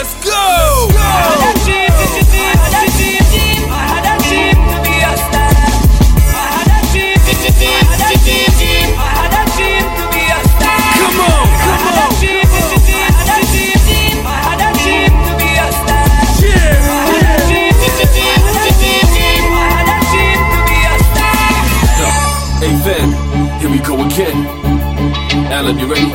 Let's go! I had a dream to be a star. I had a dream to be a star. Come on, come on. I had a dream to be a star. Yeah. I had a dream to be a star. Hey Van, here we go again. Alan, you ready?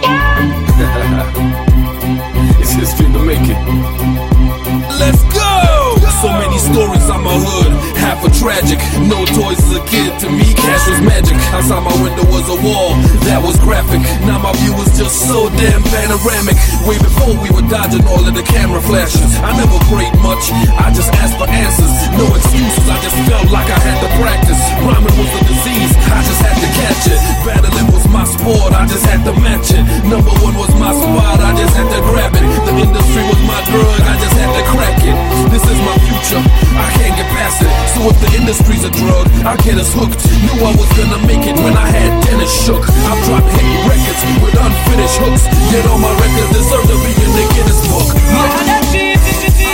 It's history to make it. Let's go! So many stories on my hood, half a tragic. No toys as a kid, to me cash was magic. Outside my window was a wall, that was graphic. Now my view was just so damn panoramic. Way before we were dodging all of the camera flashes. I never prayed much, I just asked for answers. No excuses, I just felt like I had to practice. Rhyming was a disease, I just had to catch it. Battling was my sport, I just had to match it. Number one was my spot, I just had to grab it. The industry was my drug, I just had to crack it. This is my future, I can't get past it. So if the industry's a drug, I get us hooked. Knew I was gonna make it when I had Dennis shook. I've dropped hit records with unfinished hooks. Yet all my records deserve to be in the Guinness book. I had a dream to be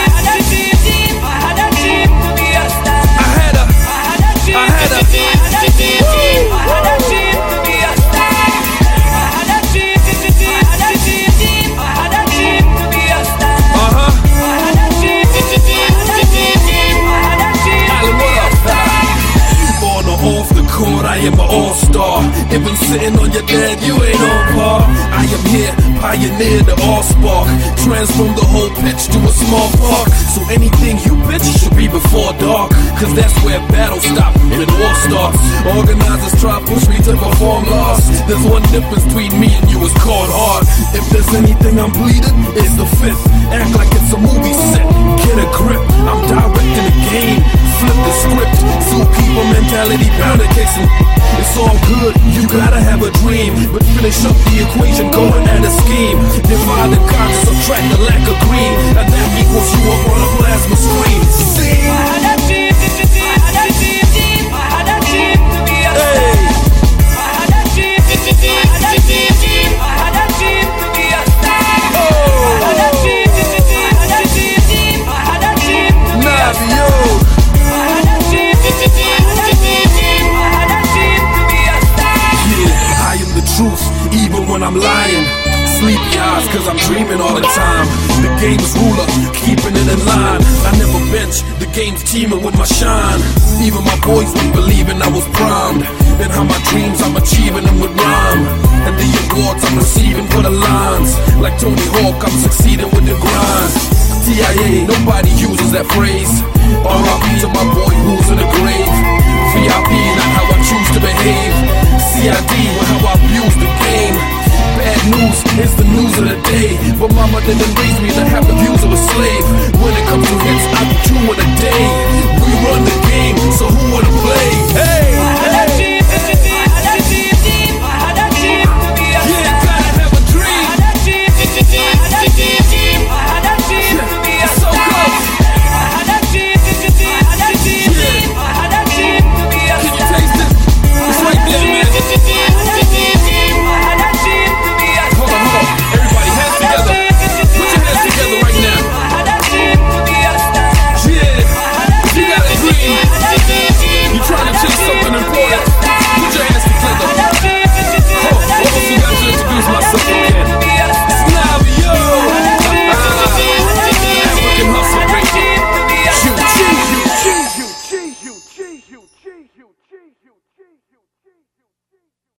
a star. I had a dream to be a star. Off the court, I am an all-star. Even sitting on your dad, you ain't on par. I am here, pioneer the all-spark. Transform the whole pitch to a small park. So anything you pitch should be before dark, cause that's where battle stop and war starts. Organizers try push me to perform lost. There's one difference between me and you, it's called hard. If there's anything I'm bleeding, it's the fifth. Act like it's a movie set, get a grip. I'm directing the game, flip the script. Zookeeper mentality, pound a case. It's all good, you gotta have a dream, but finish up the equation, go and add a scheme. Divide the conscious, subtract the lack of green, and that equals you up on a plasma screen. See? I had a dream to be a even when I'm lying. Sleepy eyes, cause I'm dreaming all the time. The game's ruler, keeping it in line. I never bench, the game's teaming with my shine. Even my boys weren't believing I was primed. And how my dreams, I'm achieving them with rhyme. And the awards I'm receiving for the lines. Like Tony Hawk, I'm succeeding with the grind. TIA, nobody uses that phrase. R.I.P. to my boy who's in the grave. VIP, not how I choose to behave. CID, with how I abuse the game. Bad news is the news of the day, but mama didn't raise me to have the views of a slave.